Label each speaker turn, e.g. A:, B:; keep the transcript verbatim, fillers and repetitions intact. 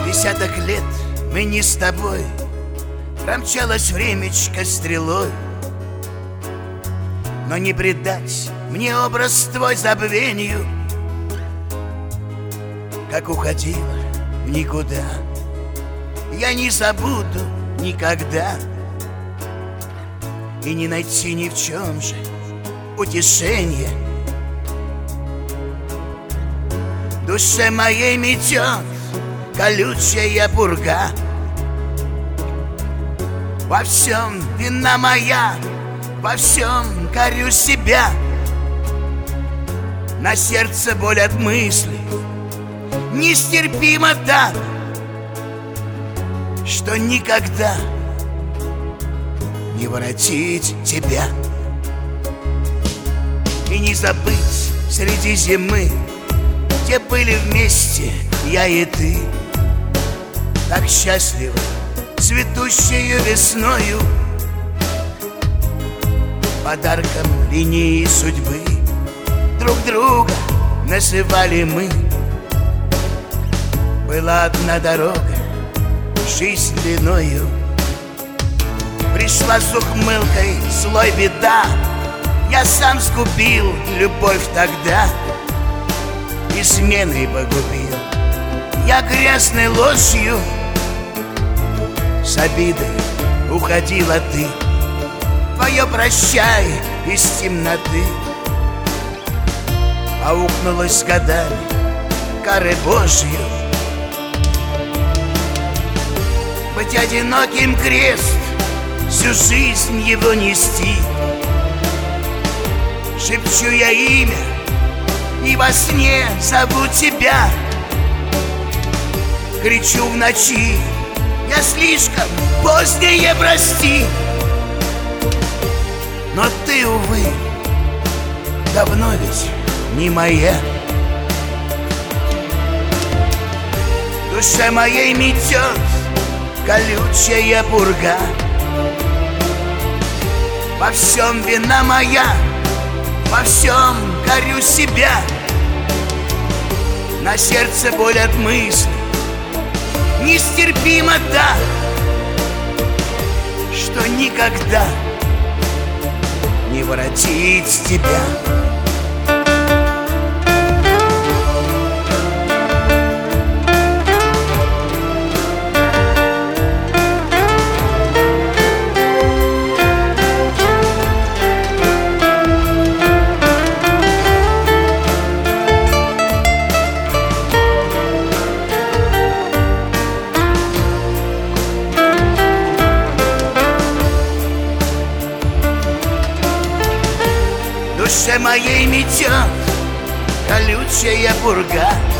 A: Десяток лет мы не с тобой, промчалось времечко стрелой. Но не предать мне образ твой забвению, как уходила в никуда, я не забуду никогда. И не найти ни в чем же утешения. Душе моей метет колючая пурга. Во всем вина моя, во всем корю себя. На сердце боль от мысли нестерпимо так, что никогда не воротить тебя. И не забыть среди зимы, где были вместе я и ты, так счастливо цветущую весною, подарком линии судьбы друг друга называли мы. Была одна дорога, жизнь длиною. Пришла с ухмылкой злой беда, я сам сгубил любовь тогда, изменой погубил я грязной ложью. С обидой уходила ты, твое прощай из темноты аукнулась с годами кары Божью. Быть одиноким крест, всю жизнь его нести. Шепчу я имя и во сне зову тебя. Кричу в ночи, я слишком позднее, прости. Но ты, увы, давно ведь не моя. Душе моей метет колючая пурга. Во всем вина моя, во всем корю себя. На сердце боль от мысли нестерпимо так, что никогда не воротить тебя. В душе моей метет колючая пурга.